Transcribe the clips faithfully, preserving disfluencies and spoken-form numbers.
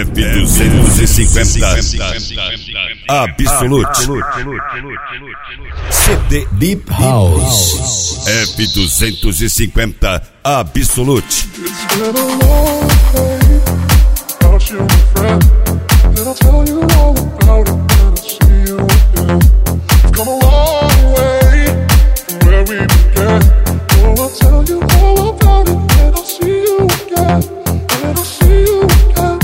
F duzentos e cinquenta Absolute C D Deep House F duzentos e cinquenta Absolute. It's been a long day without you, my friend, and I'll tell you all about it when I see you again. We've come a long way from where we began. Oh, I'll tell you all about it when I see you again. When I see you again.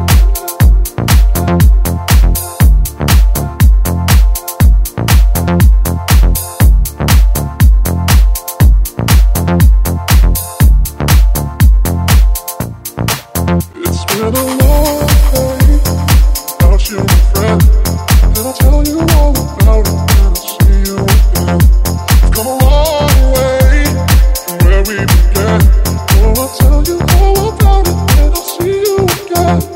It's been a long day without you, my friend, and I'll tell you all about it when I see you again. We've come a long way from where we began. Oh, I'll tell you all about it when I see you again.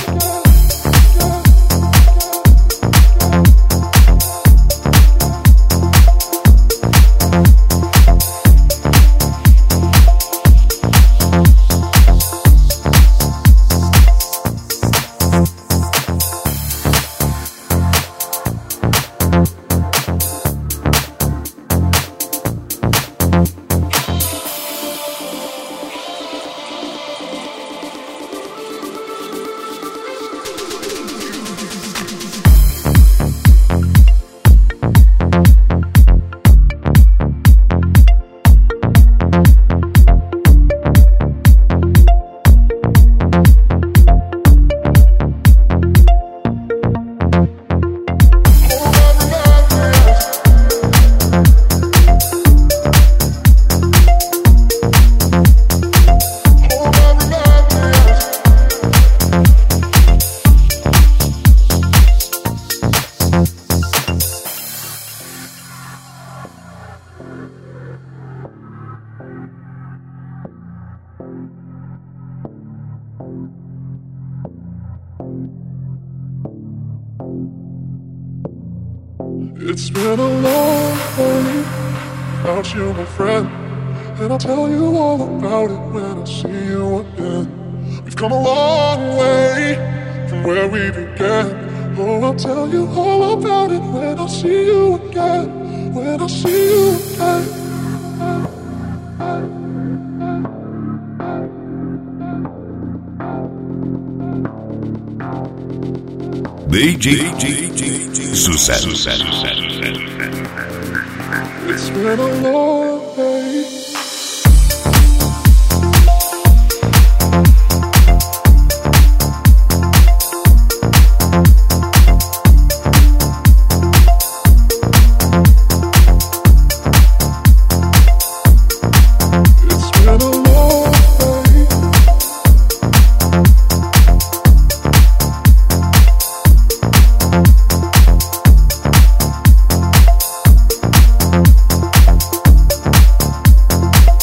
It's been a long day without you, my friend, and I'll tell you all about it when I see you again. We've come a long way from where we began. Oh, I'll tell you all about it when I see you again. When I see you again. D J Sucesso. It's been a long day.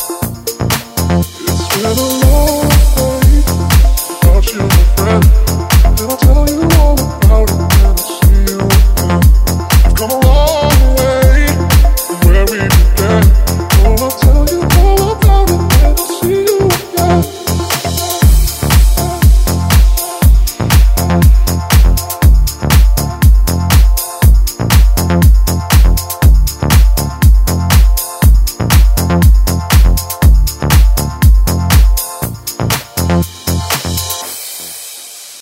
It's been a long day without you, my friend.